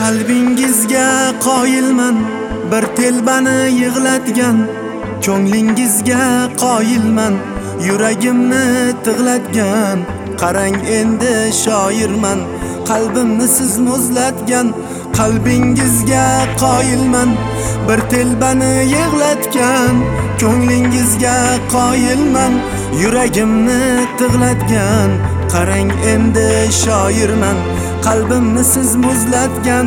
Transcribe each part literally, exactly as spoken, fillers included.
Qalbingizga qoyilman, bir telbani yig'latgan. Ko'nglingizga qoyilman, yuragimni tig'latgan. Qarang endi shoirman, qalbimni siz muzlatgan. Qalbingizga qoyilman, bir telbani yig'latgan. Ko'nglingizga qoyilman, yuragimni tig'latgan. Qarang endi shoirman, qalbimni siz muzlatgan,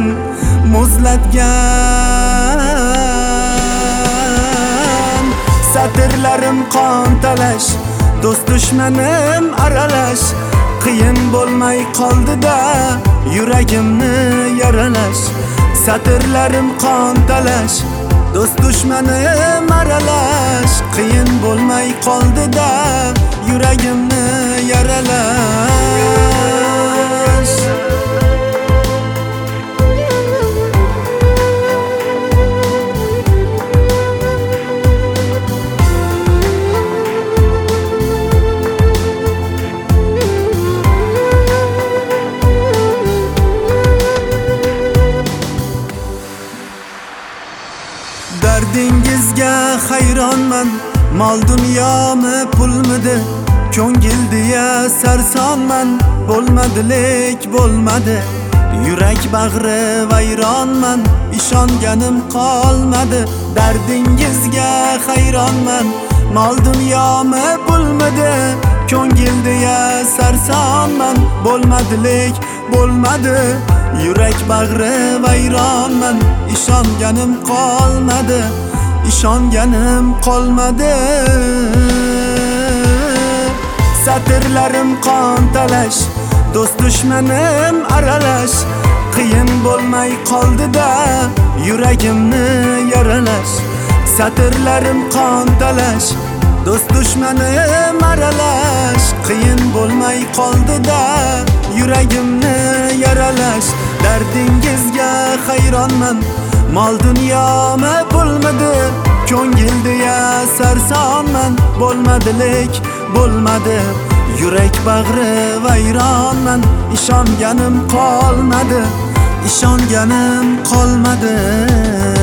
muzlatgan. Satrlarim qon talash, do'st dushmanim aralash. Qiyin bo'lmay qoldi-da, yuragimni yaralash. Satrlarim qon talash, do'st dushmanim aralash. Qiyin bo'lmay qoldi-da, yuragimni yaralash. Dardingizga hayronman, mol dunyomi pulmidi? Ko'ngil deya sarsonman, bo'lmadi lek bo'lmadi. Yurak bag'ri vayronman, ishonganim qolmadi. Dardingizga hayronman, mol dunyomi pulmidi? Ko'ngil deya sarsonman, bo'lmadi lek bo'lmadi. Yurak bag'ri vayronman, ishonganim qolmadi, ishonganim qolmadi. Satrlarim qon talash, do'st dushmanim aralash. Qiyin bo'lmay qoldi-da, yuragimni yaralash. Satrlarim qon talash, do'st dushmanim aralash. Qiyin bo'lmay qoldi-da, yuragimni yaralash. Dardingizga hayronman, mol dunyomi pulmidi? Ko'ngil deya sarsonman, bo'lmadi lek bo'lmadi. Yurak bag'ri vayronman, ishonganim qolmadi, ishonganim qolmadi.